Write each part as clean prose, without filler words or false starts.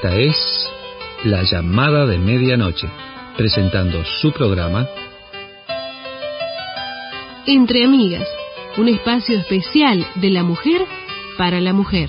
Esta es La Llamada de Medianoche, presentando su programa Entre Amigas, un espacio especial de la mujer para la mujer.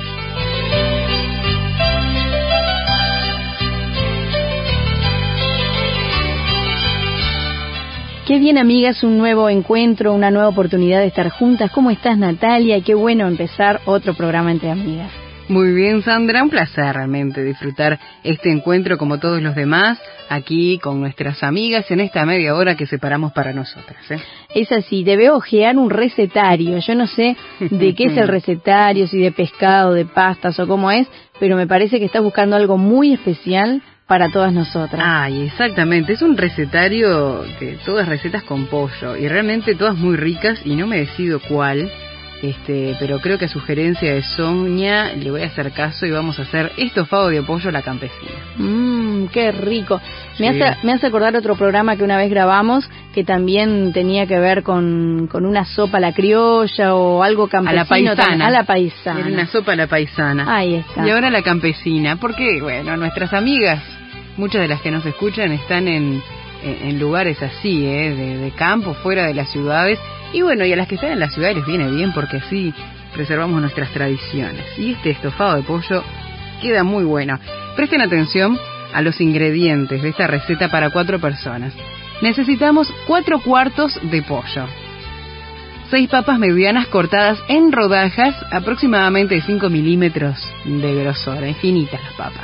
Qué bien, amigas, un nuevo encuentro, una nueva oportunidad de estar juntas. ¿Cómo estás, Natalia? Qué bueno empezar otro programa Entre Amigas. Muy bien, Sandra, un placer realmente disfrutar este encuentro como todos los demás, aquí con nuestras amigas en esta media hora que separamos para nosotras, ¿eh? Es así, debe ojear un recetario. Yo no sé de qué es el recetario, si de pescado, de pastas o cómo es, pero me parece que estás buscando algo muy especial para todas nosotras. Ay, exactamente, es un recetario de todas recetas con pollo y realmente todas muy ricas y no me decido cuál, pero creo que a sugerencia de Sonia le voy a hacer caso y vamos a hacer estofado de pollo a la campesina. Qué rico. Sí. Me hace acordar otro programa que una vez grabamos que también tenía que ver con una sopa a la criolla o algo campesino. A la paisana. Era una sopa a la paisana. Ahí está. Y ahora la campesina, porque bueno, nuestras amigas, muchas de las que nos escuchan están en lugares así, de campo, fuera de las ciudades. Y bueno, y a las que están en las ciudades les viene bien porque así preservamos nuestras tradiciones. Y este estofado de pollo queda muy bueno. Presten atención a los ingredientes de esta receta para 4 personas. Necesitamos 4 cuartos de pollo, 6 papas medianas cortadas en rodajas aproximadamente de 5 milímetros de grosor, finitas las papas,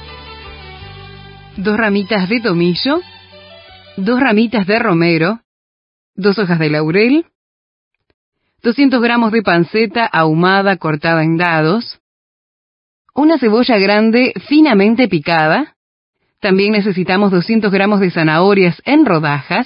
2 ramitas de tomillo, 2 ramitas de romero, 2 hojas de laurel, 200 gramos de panceta ahumada cortada en dados, una cebolla grande finamente picada. También necesitamos 200 gramos de zanahorias en rodajas,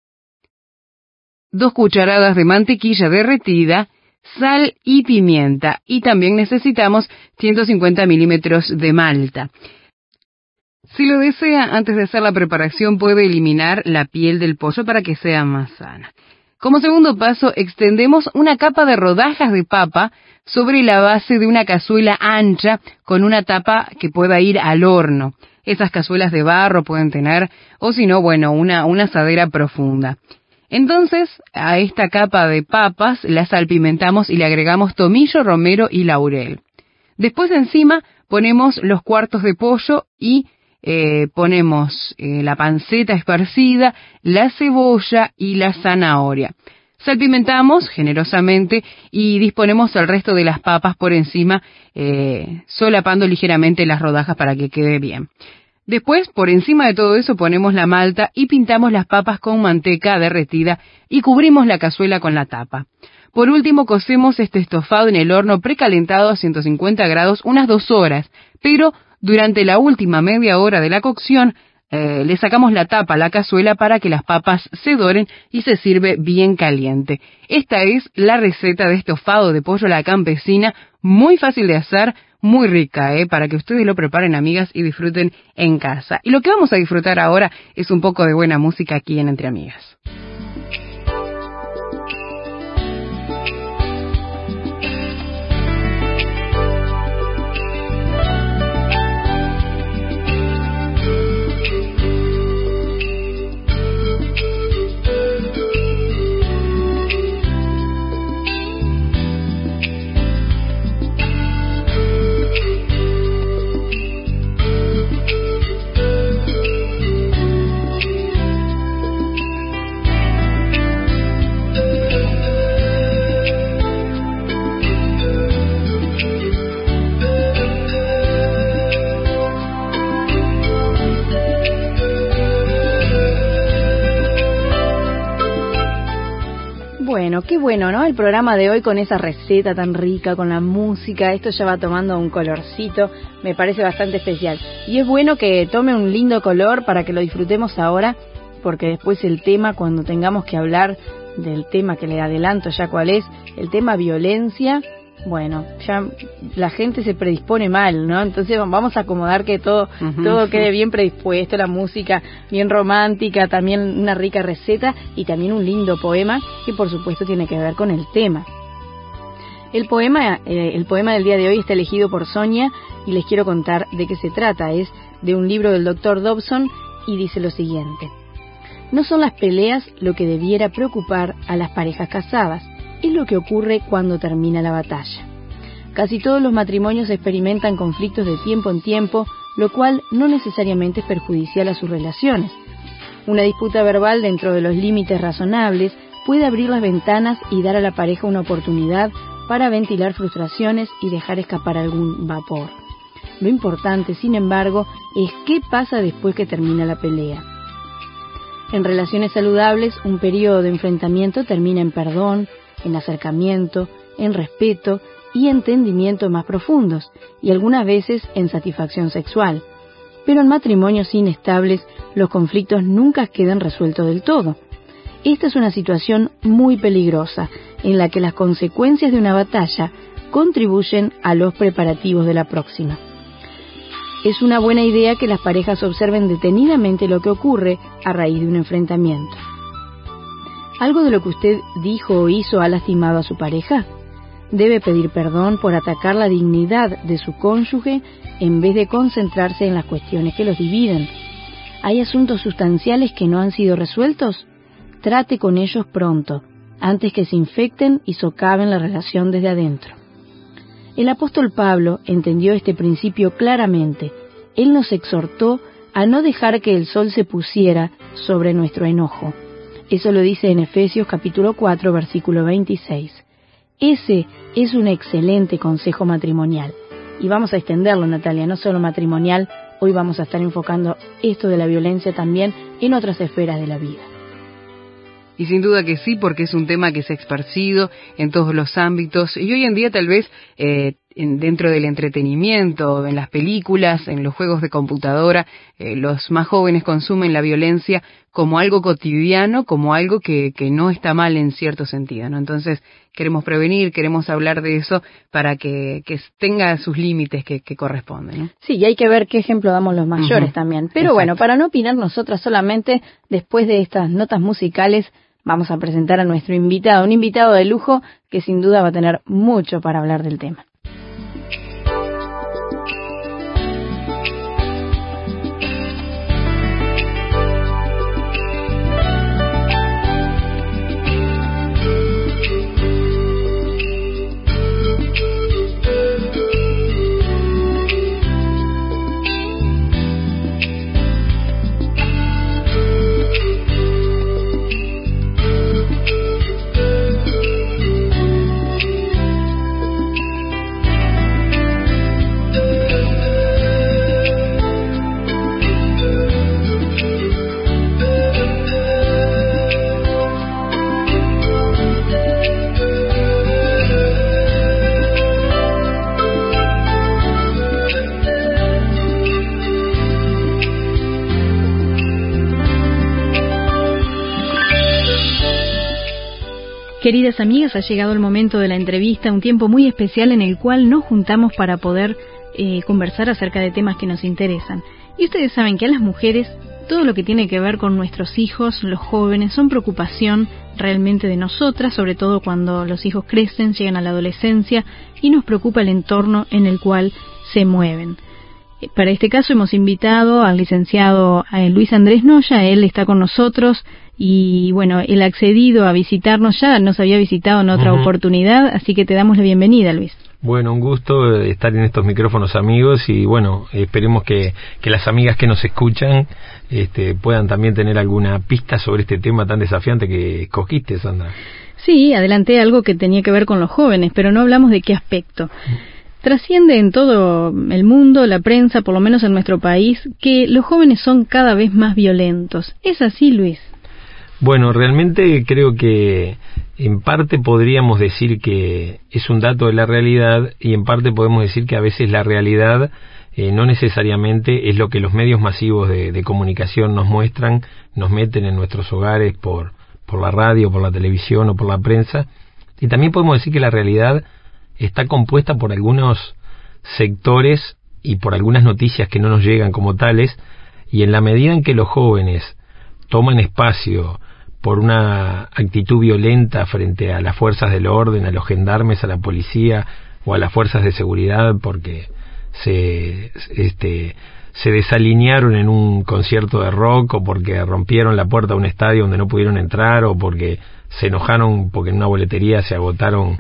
2 cucharadas de mantequilla derretida, sal y pimienta. Y también necesitamos 150 milímetros de malta. Si lo desea, antes de hacer la preparación puede eliminar la piel del pollo para que sea más sana. Como segundo paso, extendemos una capa de rodajas de papa sobre la base de una cazuela ancha con una tapa que pueda ir al horno. Esas cazuelas de barro pueden tener, o si no, bueno, una asadera profunda. Entonces, a esta capa de papas la salpimentamos y le agregamos tomillo, romero y laurel. Después encima ponemos los cuartos de pollo y ponemos la panceta esparcida, la cebolla y la zanahoria. Salpimentamos generosamente y disponemos el resto de las papas por encima, solapando ligeramente las rodajas para que quede bien. Después, por encima de todo eso, ponemos la malta y pintamos las papas con manteca derretida y cubrimos la cazuela con la tapa. Por último, cocemos este estofado en el horno precalentado a 150 grados unas 2 horas, pero durante la última media hora de la cocción, le sacamos la tapa a la cazuela para que las papas se doren y se sirve bien caliente. Esta es la receta de estofado de pollo a la campesina, muy fácil de hacer, muy rica, para que ustedes lo preparen, amigas, y disfruten en casa. Y lo que vamos a disfrutar ahora es un poco de buena música aquí en Entre Amigas. Bueno, qué bueno, ¿no? El programa de hoy con esa receta tan rica, con la música, esto ya va tomando un colorcito, me parece bastante especial. Y es bueno que tome un lindo color para que lo disfrutemos ahora, porque después el tema, cuando tengamos que hablar del tema que le adelanto ya cuál es, el tema violencia, bueno, ya la gente se predispone mal, ¿no? Entonces vamos a acomodar que todo quede bien predispuesto, la música bien romántica, también una rica receta y también un lindo poema que por supuesto tiene que ver con el tema. El poema del día de hoy está elegido por Sonia y les quiero contar de qué se trata. Es de un libro del Dr. Dobson y dice lo siguiente: no son las peleas lo que debiera preocupar a las parejas casadas, es lo que ocurre cuando termina la batalla. Casi todos los matrimonios experimentan conflictos de tiempo en tiempo, lo cual no necesariamente es perjudicial a sus relaciones. Una disputa verbal dentro de los límites razonables puede abrir las ventanas y dar a la pareja una oportunidad para ventilar frustraciones y dejar escapar algún vapor. Lo importante, sin embargo, es qué pasa después que termina la pelea. En relaciones saludables, un periodo de enfrentamiento termina en perdón, en acercamiento, en respeto y entendimiento más profundos, y algunas veces en satisfacción sexual. Pero en matrimonios inestables, los conflictos nunca quedan resueltos del todo. Esta es una situación muy peligrosa, en la que las consecuencias de una batalla contribuyen a los preparativos de la próxima. Es una buena idea que las parejas observen detenidamente lo que ocurre a raíz de un enfrentamiento. ¿Algo de lo que usted dijo o hizo ha lastimado a su pareja? Debe pedir perdón por atacar la dignidad de su cónyuge en vez de concentrarse en las cuestiones que los dividen. ¿Hay asuntos sustanciales que no han sido resueltos? Trate con ellos pronto, antes que se infecten y socaven la relación desde adentro. El apóstol Pablo entendió este principio claramente. Él nos exhortó a no dejar que el sol se pusiera sobre nuestro enojo. Eso lo dice en Efesios capítulo 4, versículo 26. Ese es un excelente consejo matrimonial. Y vamos a extenderlo, Natalia, no solo matrimonial. Hoy vamos a estar enfocando esto de la violencia también en otras esferas de la vida. Y sin duda que sí, porque es un tema que se ha esparcido en todos los ámbitos. Y hoy en día tal vez dentro del entretenimiento, en las películas, en los juegos de computadora, los más jóvenes consumen la violencia como algo cotidiano, como algo que no está mal en cierto sentido, ¿no? Entonces queremos prevenir, queremos hablar de eso para que tenga sus límites que corresponden, ¿no? Sí, y hay que ver qué ejemplo damos los mayores también. Pero Exacto. Bueno, para no opinar nosotras solamente, después de estas notas musicales, vamos a presentar a nuestro invitado, un invitado de lujo que sin duda va a tener mucho para hablar del tema. Queridas amigas, ha llegado el momento de la entrevista, un tiempo muy especial en el cual nos juntamos para poder conversar acerca de temas que nos interesan. Y ustedes saben que a las mujeres todo lo que tiene que ver con nuestros hijos, los jóvenes, son preocupación realmente de nosotras, sobre todo cuando los hijos crecen, llegan a la adolescencia y nos preocupa el entorno en el cual se mueven. Para este caso hemos invitado al licenciado Luis Andrés Noya. Él está con nosotros y bueno, él ha accedido a visitarnos, ya nos había visitado en otra oportunidad, así que te damos la bienvenida, Luis. Bueno, un gusto estar en estos micrófonos, amigos, y bueno, esperemos que las amigas que nos escuchan puedan también tener alguna pista sobre este tema tan desafiante que escogiste, Sandra. Sí, adelanté algo que tenía que ver con los jóvenes, pero no hablamos de qué aspecto. Trasciende en todo el mundo, la prensa, por lo menos en nuestro país, que los jóvenes son cada vez más violentos. ¿Es así, Luis? Bueno, realmente creo que en parte podríamos decir que es un dato de la realidad y en parte podemos decir que a veces la realidad no necesariamente es lo que los medios masivos de comunicación nos muestran, nos meten en nuestros hogares por la radio, por la televisión o por la prensa. Y también podemos decir que la realidad está compuesta por algunos sectores y por algunas noticias que no nos llegan como tales, y en la medida en que los jóvenes toman espacio por una actitud violenta frente a las fuerzas del orden, a los gendarmes, a la policía o a las fuerzas de seguridad, porque se desalinearon en un concierto de rock, o porque rompieron la puerta de un estadio donde no pudieron entrar, o porque se enojaron porque en una boletería se agotaron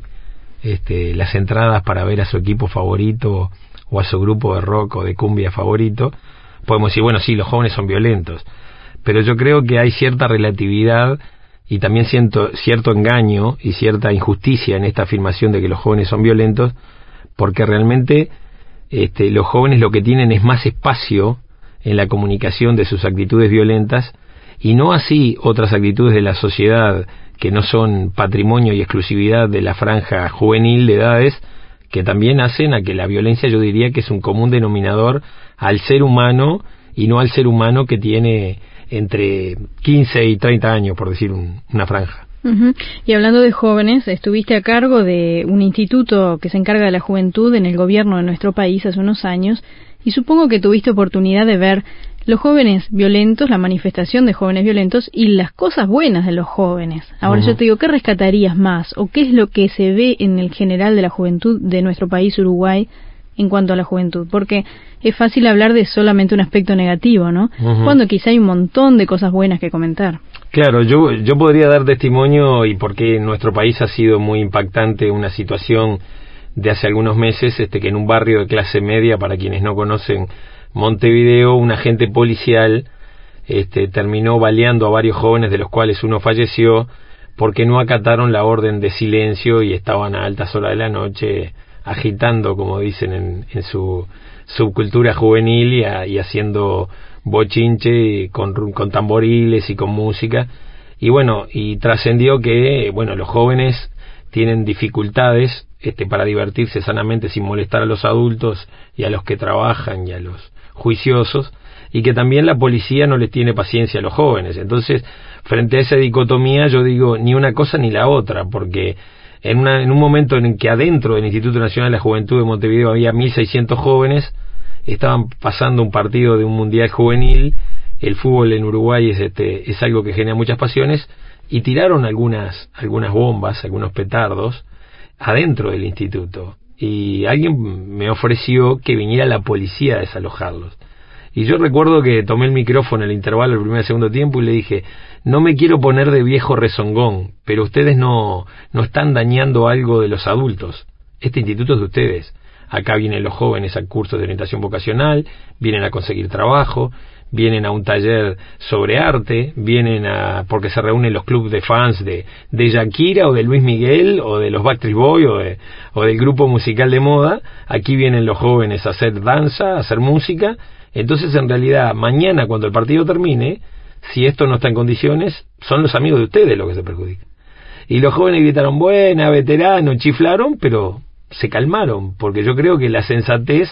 las entradas para ver a su equipo favorito o a su grupo de rock o de cumbia favorito, podemos decir, bueno, sí, los jóvenes son violentos, pero yo creo que hay cierta relatividad y también cierto engaño y cierta injusticia en esta afirmación de que los jóvenes son violentos, porque realmente los jóvenes lo que tienen es más espacio en la comunicación de sus actitudes violentas, y no así otras actitudes de la sociedad que no son patrimonio y exclusividad de la franja juvenil de edades, que también hacen a que la violencia, yo diría que es un común denominador al ser humano, y no al ser humano que tiene entre 15 y 30 años, por decir una franja. Uh-huh. Y hablando de jóvenes, estuviste a cargo de un instituto que se encarga de la juventud en el gobierno de nuestro país hace unos años, y supongo que tuviste oportunidad de ver los jóvenes violentos, la manifestación de jóvenes violentos y las cosas buenas de los jóvenes. Ahora yo te digo, ¿qué rescatarías más? ¿O qué es lo que se ve en el general de la juventud de nuestro país, Uruguay, en cuanto a la juventud? Porque es fácil hablar de solamente un aspecto negativo, ¿no? Cuando quizá hay un montón de cosas buenas que comentar. Claro, yo podría dar testimonio, y porque en nuestro país ha sido muy impactante una situación de hace algunos meses, que en un barrio de clase media, para quienes no conocen Montevideo, un agente policial terminó baleando a varios jóvenes, de los cuales uno falleció, porque no acataron la orden de silencio y estaban a altas horas de la noche agitando, como dicen en su subcultura juvenil, y haciendo bochinche con tamboriles y con música. Y bueno, y trascendió que los jóvenes tienen dificultades para divertirse sanamente sin molestar a los adultos y a los que trabajan y a los juiciosos, y que también la policía no les tiene paciencia a los jóvenes. Entonces, frente a esa dicotomía, yo digo ni una cosa ni la otra, porque en un momento en que adentro del Instituto Nacional de la Juventud de Montevideo había 1.600 jóvenes, estaban pasando un partido de un mundial juvenil. El fútbol en Uruguay es algo que genera muchas pasiones, y tiraron algunas bombas, algunos petardos adentro del instituto, y alguien me ofreció que viniera la policía a desalojarlos. Y yo recuerdo que tomé el micrófono en el intervalo del primer y segundo tiempo y le dije, no me quiero poner de viejo rezongón, pero ustedes no están dañando algo de los adultos. Este instituto es de ustedes. Acá vienen los jóvenes a cursos de orientación vocacional, vienen a conseguir trabajo, vienen a un taller sobre arte, vienen porque se reúnen los clubes de fans de Shakira o de Luis Miguel o de los Backstreet Boys o del grupo musical de moda. Aquí vienen los jóvenes a hacer danza, a hacer música. Entonces, en realidad, mañana cuando el partido termine, si esto no está en condiciones, son los amigos de ustedes los que se perjudican. Y los jóvenes gritaron, buena, veterano, chiflaron, pero se calmaron, porque yo creo que la sensatez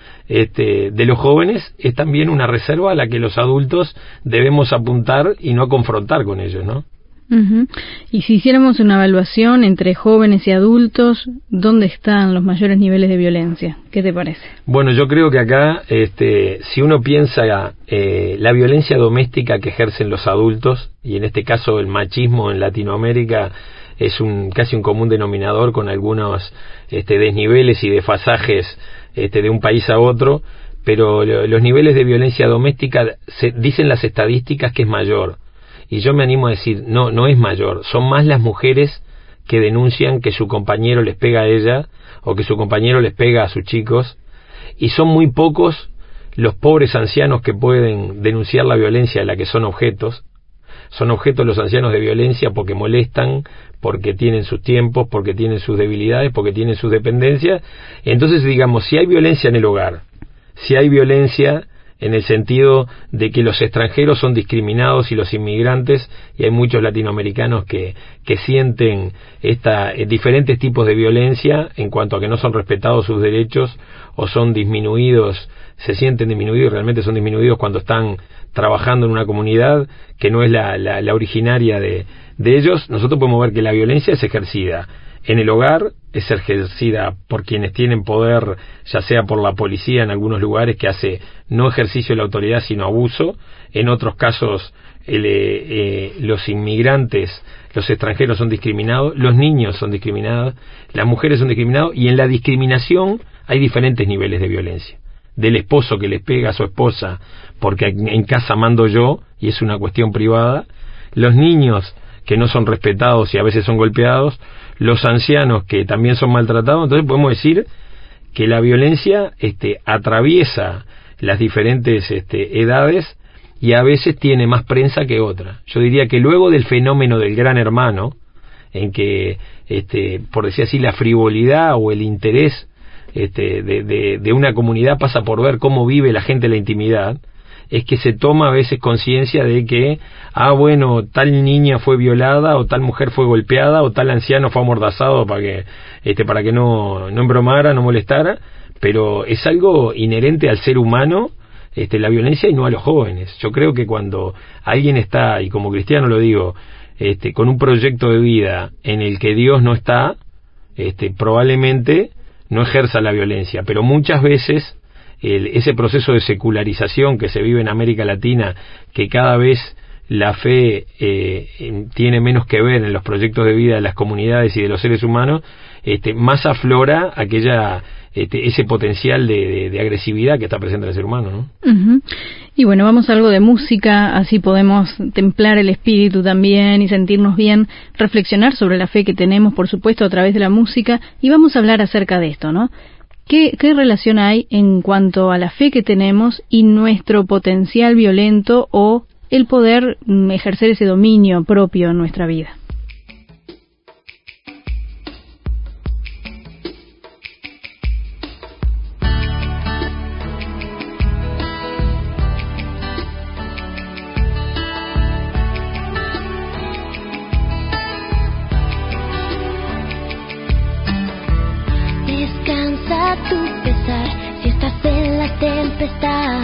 de los jóvenes es también una reserva a la que los adultos debemos apuntar y no confrontar con ellos, ¿no? Uh-huh. Y si hiciéramos una evaluación entre jóvenes y adultos, ¿dónde están los mayores niveles de violencia? ¿Qué te parece? Bueno, yo creo que acá, si uno piensa la violencia doméstica que ejercen los adultos, y en este caso el machismo en Latinoamérica es casi un común denominador, con algunos desniveles y desfasajes de un país a otro, pero los niveles de violencia doméstica, dicen las estadísticas que es mayor, y yo me animo a decir, no es mayor, son más las mujeres que denuncian que su compañero les pega a ella, o que su compañero les pega a sus chicos, y son muy pocos los pobres ancianos que pueden denunciar la violencia de la que son objetos. Son objetos los ancianos de violencia porque molestan, porque tienen sus tiempos, porque tienen sus debilidades, porque tienen sus dependencias. Entonces, digamos, si hay violencia en el hogar, si hay violencia en el sentido de que los extranjeros son discriminados y los inmigrantes, y hay muchos latinoamericanos que sienten diferentes tipos de violencia en cuanto a que no son respetados sus derechos o son disminuidos, se sienten disminuidos, realmente son disminuidos cuando están trabajando en una comunidad que no es la originaria de ellos. Nosotros podemos ver que la violencia es ejercida en el hogar, es ejercida por quienes tienen poder, ya sea por la policía en algunos lugares que hace no ejercicio de la autoridad sino abuso, en otros casos los inmigrantes, los extranjeros son discriminados, los niños son discriminados, las mujeres son discriminadas, y en la discriminación hay diferentes niveles de violencia. Del esposo que les pega a su esposa porque en casa mando yo y es una cuestión privada, los niños que no son respetados y a veces son golpeados, los ancianos que también son maltratados. Entonces podemos decir que la violencia atraviesa las diferentes edades y a veces tiene más prensa que otra. Yo diría que luego del fenómeno del Gran Hermano, en que, por decir así, la frivolidad o el interés de una comunidad pasa por ver cómo vive la gente la intimidad, es que se toma a veces conciencia de que, bueno, tal niña fue violada, o tal mujer fue golpeada, o tal anciano fue amordazado para que no embromara, no molestara, pero es algo inherente al ser humano, la violencia, y no a los jóvenes. Yo creo que cuando alguien está, y como cristiano lo digo, con un proyecto de vida en el que Dios no está, probablemente no ejerza la violencia, pero muchas veces ese proceso de secularización que se vive en América Latina, que cada vez la fe tiene menos que ver en los proyectos de vida de las comunidades y de los seres humanos, más aflora ese potencial de agresividad que está presente en el ser humano, ¿no? Uh-huh. Y bueno, vamos a algo de música, así podemos templar el espíritu también y sentirnos bien, reflexionar sobre la fe que tenemos, por supuesto, a través de la música, y vamos a hablar acerca de esto, ¿no? ¿Qué relación hay en cuanto a la fe que tenemos y nuestro potencial violento o el poder ejercer ese dominio propio en nuestra vida? Tu pesar si estás en la tempestad.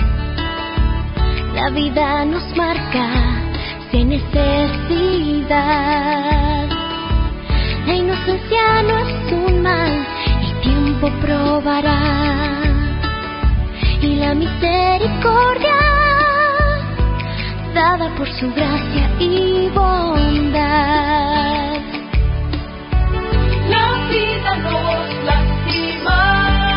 La vida nos marca sin necesidad. La inocencia no es un mal, el tiempo probará. Y la misericordia dada por su gracia y bondad. La vida nos lastima.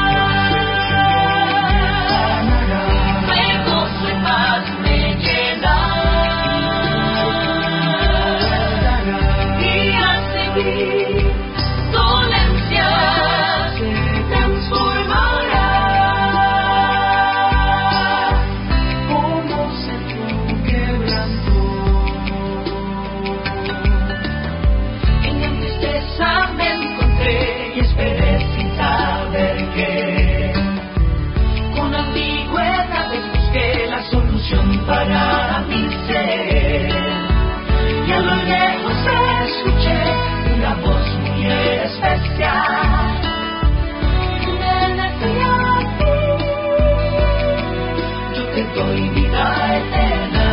Para mi ser, y a lo lejos escuché una voz muy especial. Ven hacia ti, yo te doy vida eterna.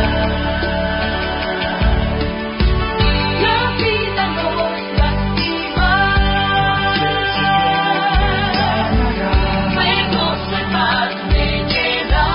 La vida nos lastima, me gozo en paz, me llena.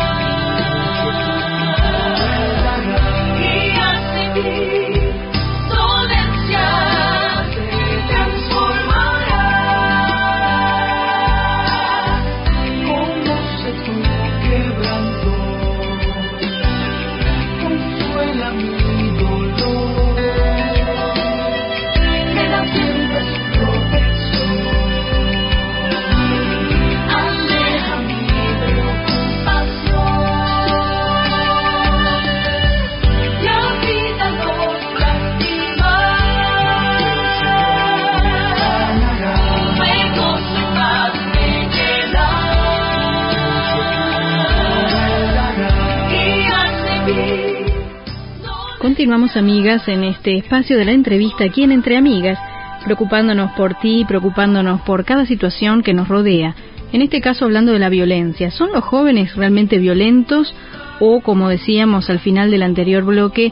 Continuamos, amigas, en este espacio de la entrevista aquí en Entre Amigas, preocupándonos por ti, preocupándonos por cada situación que nos rodea. En este caso, hablando de la violencia. ¿Son los jóvenes realmente violentos o, como decíamos al final del anterior bloque,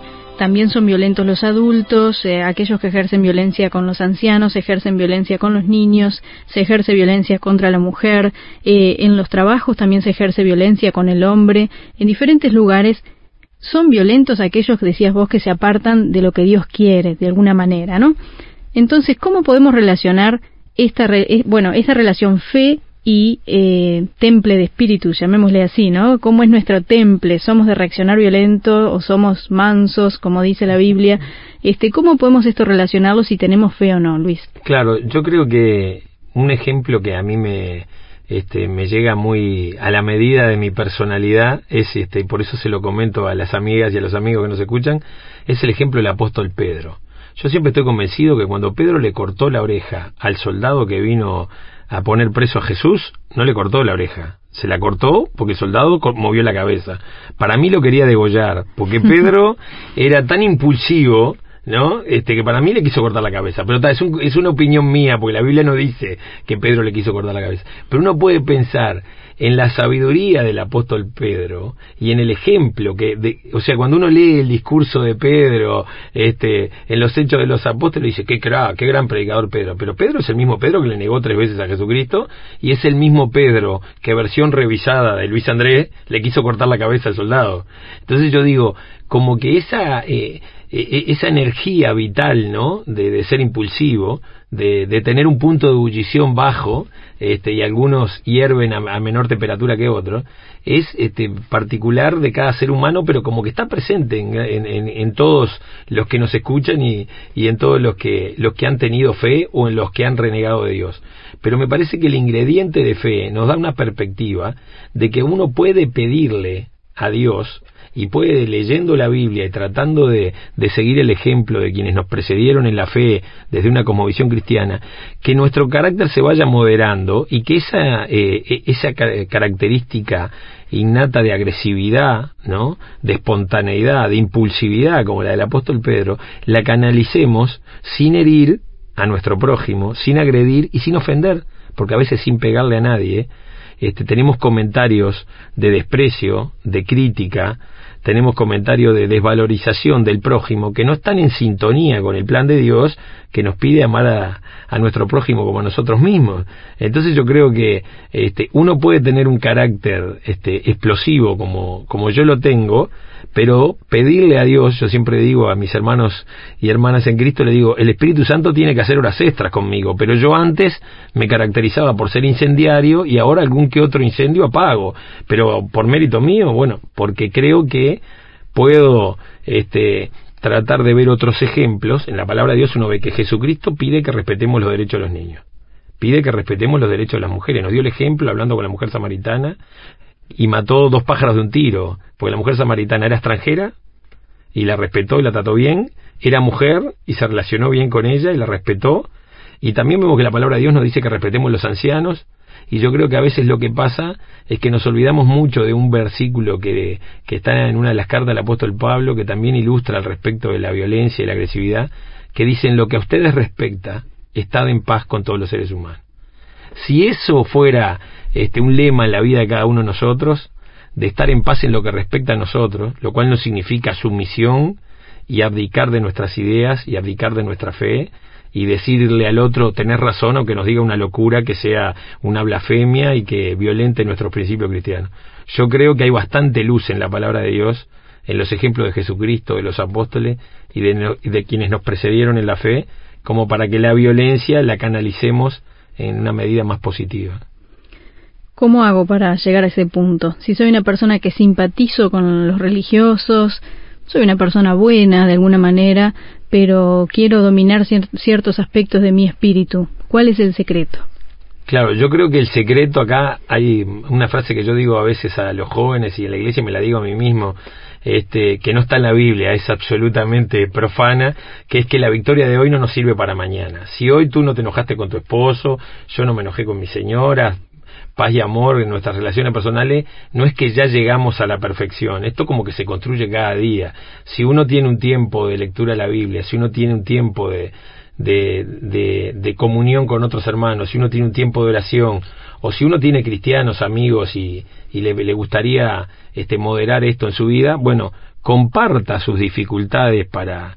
también son violentos los adultos, aquellos que ejercen violencia con los ancianos, ejercen violencia con los niños, se ejerce violencia contra la mujer, en los trabajos también se ejerce violencia con el hombre, en diferentes lugares son violentos aquellos que decías vos que se apartan de lo que Dios quiere, de alguna manera, ¿no? Entonces, ¿cómo podemos relacionar esta relación fe y temple de espíritu, llamémosle así, ¿no? ¿Cómo es nuestro temple? ¿Somos de reaccionar violento o somos mansos, como dice la Biblia? ¿Cómo podemos esto relacionarlo si tenemos fe o no, Luis? Claro, yo creo que un ejemplo que a mí me llega muy a la medida de mi personalidad es, y por eso se lo comento a las amigas y a los amigos que nos escuchan, es el ejemplo del apóstol Pedro. Yo siempre estoy convencido que cuando Pedro le cortó la oreja al soldado que vino a poner preso a Jesús, no le cortó la oreja, se la cortó porque el soldado movió la cabeza. Para mí lo quería degollar, porque Pedro era tan impulsivo, ¿no? Que para mí le quiso cortar la cabeza, pero es una opinión mía, porque la Biblia no dice que Pedro le quiso cortar la cabeza. Pero uno puede pensar en la sabiduría del apóstol Pedro y en el ejemplo o sea, cuando uno lee el discurso de Pedro, en los Hechos de los Apóstoles, dice, qué gran predicador Pedro. Pero Pedro es el mismo Pedro que le negó 3 veces a Jesucristo, y es el mismo Pedro que, versión revisada de Luis Andrés, le quiso cortar la cabeza al soldado. Entonces yo digo, como que esa energía vital, ¿no? De ser impulsivo, de tener un punto de ebullición bajo, y algunos hierven a menor temperatura que otros, es particular de cada ser humano, pero como que está presente en todos los que nos escuchan y en todos los que han tenido fe o en los que han renegado de Dios. Pero me parece que el ingrediente de fe nos da una perspectiva de que uno puede pedirle a Dios, y puede, leyendo la Biblia y tratando de seguir el ejemplo de quienes nos precedieron en la fe desde una cosmovisión cristiana, que nuestro carácter se vaya moderando y que esa característica innata de agresividad, ¿no? De espontaneidad, de impulsividad, como la del apóstol Pedro, la canalicemos sin herir a nuestro prójimo, sin agredir y sin ofender, porque a veces sin pegarle a nadie, tenemos comentarios de desprecio, de crítica, tenemos comentarios de desvalorización del prójimo que no están en sintonía con el plan de Dios, que nos pide amar a nuestro prójimo como a nosotros mismos. Entonces yo creo que uno puede tener un carácter explosivo como yo lo tengo, pero pedirle a Dios, yo siempre digo a mis hermanos y hermanas en Cristo, le digo, el Espíritu Santo tiene que hacer horas extras conmigo, pero yo antes me caracterizaba por ser incendiario y ahora algún que otro incendio apago, pero por mérito mío, bueno, porque creo que puedo tratar de ver otros ejemplos. En la palabra de Dios uno ve que Jesucristo pide que respetemos los derechos de los niños, pide que respetemos los derechos de las mujeres, nos dio el ejemplo hablando con la mujer samaritana, y mató 2 pájaros de un tiro, porque la mujer samaritana era extranjera y la respetó y la trató bien, era mujer y se relacionó bien con ella y la respetó, y también vemos que la palabra de Dios nos dice que respetemos los ancianos, y yo creo que a veces lo que pasa es que nos olvidamos mucho de un versículo que está en una de las cartas del apóstol Pablo, que también ilustra al respecto de la violencia y la agresividad, que dicen, lo que a ustedes respecta, estad en paz con todos los seres humanos. Si eso fuera un lema en la vida de cada uno de nosotros, de estar en paz en lo que respecta a nosotros, lo cual no significa sumisión y abdicar de nuestras ideas y abdicar de nuestra fe y decirle al otro tenés razón, aunque nos diga una locura, que sea una blasfemia y que violente nuestros principios cristianos. Yo creo que hay bastante luz en la palabra de Dios, en los ejemplos de Jesucristo, de los apóstoles y de quienes nos precedieron en la fe, como para que la violencia la canalicemos en una medida más positiva. ¿Cómo hago para llegar a ese punto? Si soy una persona que simpatizo con los religiosos, soy una persona buena de alguna manera, pero quiero dominar ciertos aspectos de mi espíritu, ¿cuál es el secreto? Claro, yo creo que el secreto acá, hay una frase que yo digo a veces a los jóvenes y en la iglesia me la digo a mí mismo, que no está en la Biblia, es absolutamente profana, que es que la victoria de hoy no nos sirve para mañana. Si hoy tú no te enojaste con tu esposo, yo no me enojé con mi señora, paz y amor en nuestras relaciones personales, no es que ya llegamos a la perfección, esto como que se construye cada día. Si uno tiene un tiempo de lectura de la Biblia, si uno tiene un tiempo de comunión con otros hermanos, si uno tiene un tiempo de oración, o si uno tiene cristianos, amigos y le gustaría moderar esto en su vida, bueno, comparta sus dificultades para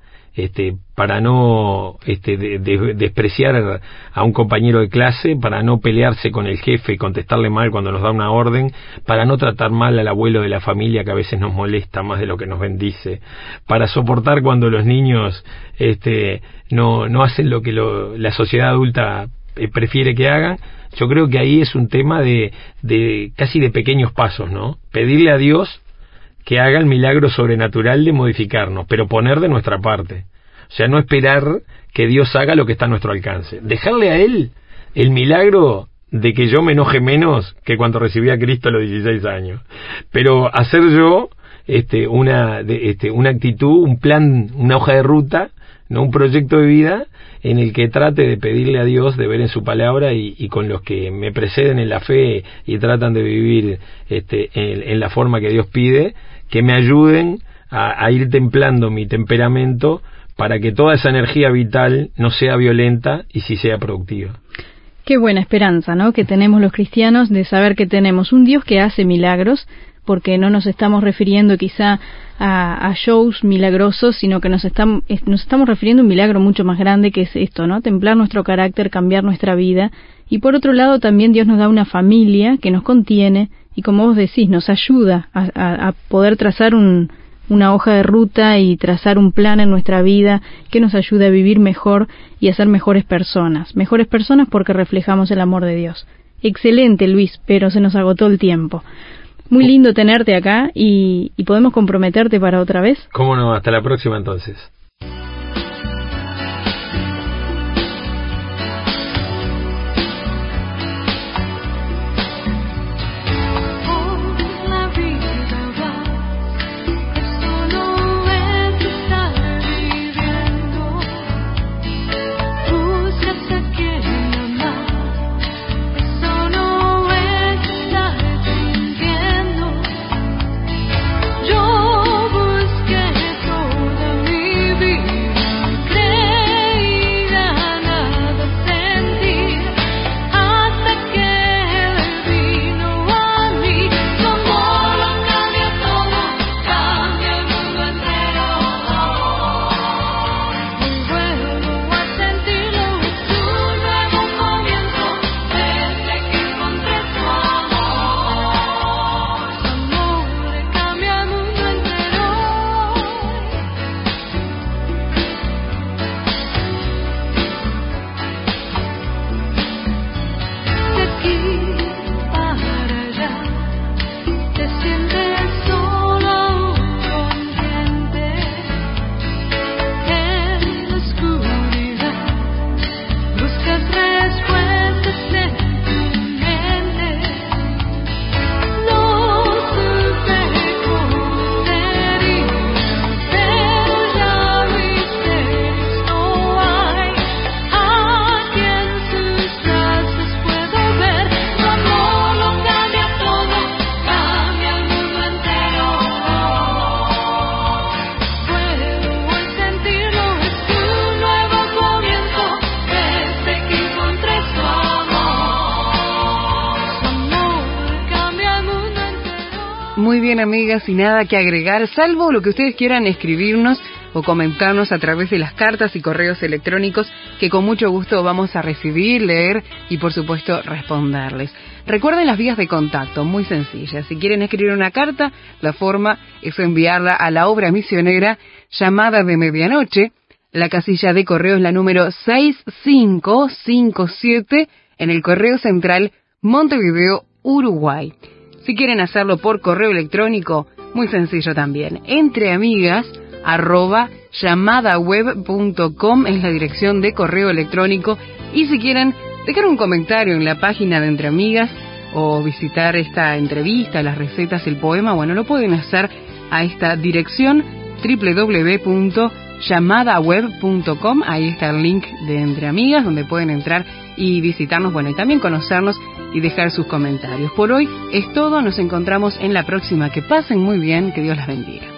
no despreciar a un compañero de clase, para no pelearse con el jefe y contestarle mal cuando nos da una orden, para no tratar mal al abuelo de la familia que a veces nos molesta más de lo que nos bendice, para soportar cuando los niños no hacen lo que la sociedad adulta prefiere que hagan. Yo creo que ahí es un tema de casi de pequeños pasos, ¿no? Pedirle a Dios que haga el milagro sobrenatural de modificarnos, pero poner de nuestra parte. O sea, no esperar que Dios haga lo que está a nuestro alcance. Dejarle a Él el milagro de que yo me enoje menos que cuando recibí a Cristo a los 16 años. Pero hacer yo una actitud, un plan, una hoja de ruta, no un proyecto de vida en el que trate de pedirle a Dios, de ver en su palabra y con los que me preceden en la fe y tratan de vivir en la forma que Dios pide, que me ayuden a ir templando mi temperamento para que toda esa energía vital no sea violenta y sí sea productiva. Qué buena esperanza, ¿no?, que tenemos los cristianos de saber que tenemos un Dios que hace milagros, porque no nos estamos refiriendo quizá a shows milagrosos, sino que nos estamos refiriendo a un milagro mucho más grande, que es esto, ¿no?, templar nuestro carácter, cambiar nuestra vida. Y por otro lado también Dios nos da una familia que nos contiene y, como vos decís, nos ayuda a poder trazar una hoja de ruta y trazar un plan en nuestra vida que nos ayude a vivir mejor y a ser mejores personas porque reflejamos el amor de Dios. Excelente, Luis, pero se nos agotó el tiempo. Muy lindo tenerte acá y podemos comprometerte para otra vez. ¿Cómo no? Hasta la próxima entonces. Muy bien, amigas, y nada que agregar, salvo lo que ustedes quieran escribirnos o comentarnos a través de las cartas y correos electrónicos que con mucho gusto vamos a recibir, leer y por supuesto responderles. Recuerden las vías de contacto, muy sencillas. Si quieren escribir una carta, la forma es enviarla a la obra misionera Llamada de Medianoche. La casilla de correo es la número 6557 en el correo central Montevideo, Uruguay. Si quieren hacerlo por correo electrónico, muy sencillo también. entreamigas@llamadaweb.com es la dirección de correo electrónico. Y si quieren dejar un comentario en la página de Entre Amigas o visitar esta entrevista, las recetas, el poema, bueno, lo pueden hacer a esta dirección www.llamadaweb.com. Ahí está el link de Entre Amigas, donde pueden entrar y visitarnos, bueno, y también conocernos y dejar sus comentarios. Por hoy es todo, nos encontramos en la próxima. Que pasen muy bien, que Dios las bendiga.